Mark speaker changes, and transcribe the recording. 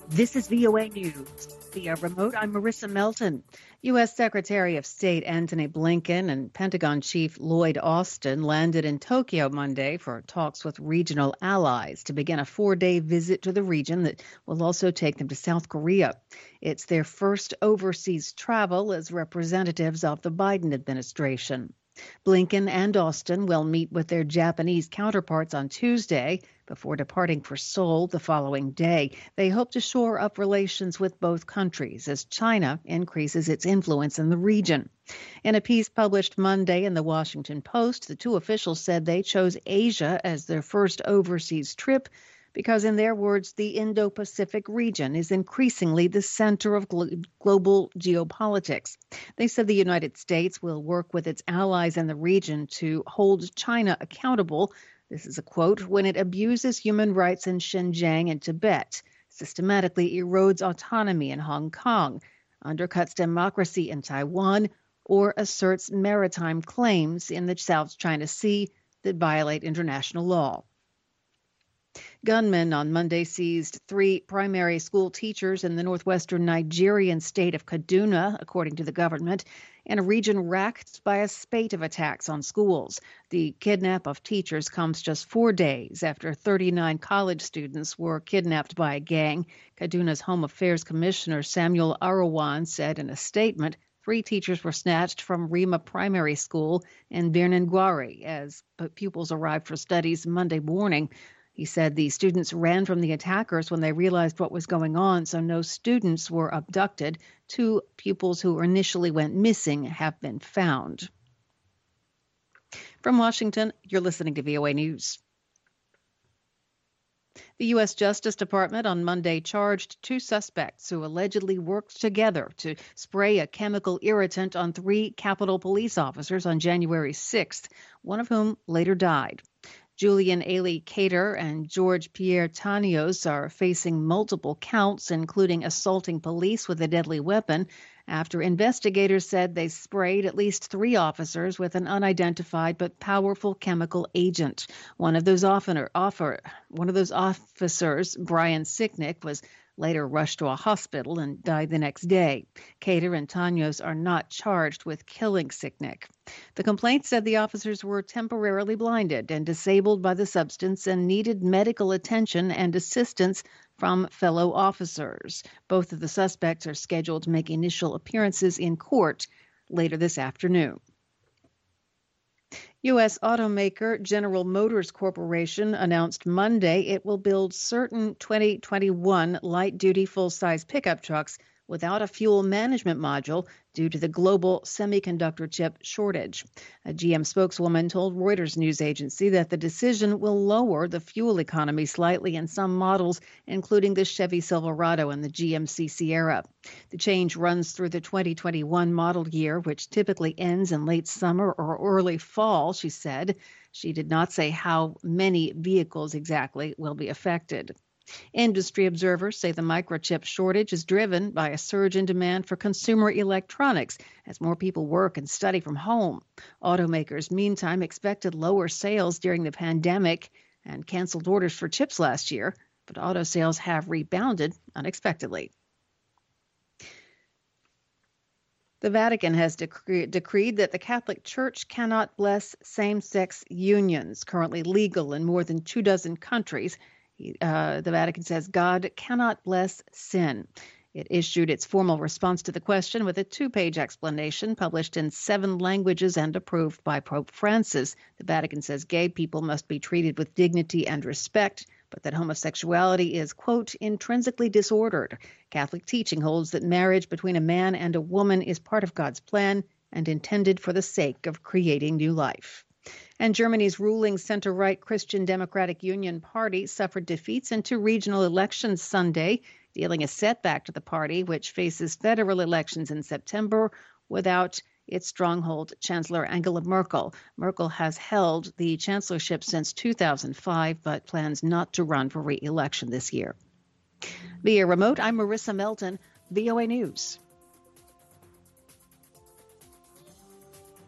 Speaker 1: This is VOA News. Via remote, I'm Marissa Melton. U.S. Secretary of State Antony Blinken and Pentagon Chief Lloyd Austin landed in Tokyo Monday for talks with regional allies to begin a 4-day visit to the region that will also take them to South Korea. It's their first overseas travel as representatives of the Biden administration. Blinken and Austin will meet with their Japanese counterparts on Tuesday before departing for Seoul the following day. They hope to shore up relations with both countries as China increases its influence in the region. In a piece published Monday in the Washington Post, the two officials said they chose Asia as their first overseas trip because, in their words, the Indo-Pacific region is increasingly the center of global geopolitics. They said the United States will work with its allies in the region to hold China accountable. This is a quote, when it abuses human rights in Xinjiang and Tibet, systematically erodes autonomy in Hong Kong, undercuts democracy in Taiwan, or asserts maritime claims in the South China Sea that violate international law. Gunmen on Monday seized 3 primary school teachers in the northwestern Nigerian state of Kaduna, according to the government, in a region racked by a spate of attacks on schools. The kidnap of teachers comes just 4 days after 39 college students were kidnapped by a gang. Kaduna's Home Affairs Commissioner Samuel Arawan said in a statement 3 teachers were snatched from Rima Primary School in Birnin Gwari as pupils arrived for studies Monday morning. He said the students ran from the attackers when they realized what was going on, so no students were abducted. 2 pupils who initially went missing have been found. From Washington, you're listening to VOA News. The U.S. Justice Department on Monday charged 2 suspects who allegedly worked together to spray a chemical irritant on 3 Capitol police officers on January 6th, one of whom later died. Julian Ailey Cater and George Pierre Tanios are facing multiple counts, including assaulting police with a deadly weapon, after investigators said they sprayed at least 3 officers with an unidentified but powerful chemical agent. One of those officers, Brian Sicknick, was later rushed to a hospital and died the next day. Cater and Tanios are not charged with killing Sicknick. The complaint said the officers were temporarily blinded and disabled by the substance and needed medical attention and assistance from fellow officers. Both of the suspects are scheduled to make initial appearances in court later this afternoon. U.S. automaker General Motors Corporation announced Monday it will build certain 2021 light-duty full-size pickup trucks without a fuel management module due to the global semiconductor chip shortage. A GM spokeswoman told Reuters news agency that the decision will lower the fuel economy slightly in some models, including the Chevy Silverado and the GMC Sierra. The change runs through the 2021 model year, which typically ends in late summer or early fall, she said. She did not say how many vehicles exactly will be affected. Industry observers say the microchip shortage is driven by a surge in demand for consumer electronics as more people work and study from home. Automakers, meantime, expected lower sales during the pandemic and canceled orders for chips last year, but auto sales have rebounded unexpectedly. The Vatican has decreed that the Catholic Church cannot bless same-sex unions, currently legal in more than 24 countries. The Vatican says God cannot bless sin. It issued its formal response to the question with a 2-page explanation published in 7 languages and approved by Pope Francis. The Vatican says gay people must be treated with dignity and respect, but that homosexuality is, quote, intrinsically disordered. Catholic teaching holds that marriage between a man and a woman is part of God's plan and intended for the sake of creating new life. And Germany's ruling center-right Christian Democratic Union Party suffered defeats in 2 regional elections Sunday, dealing a setback to the party, which faces federal elections in September without its stronghold Chancellor Angela Merkel. Merkel has held the chancellorship since 2005, but plans not to run for re-election this year. Via remote, I'm Marissa Melton, VOA News.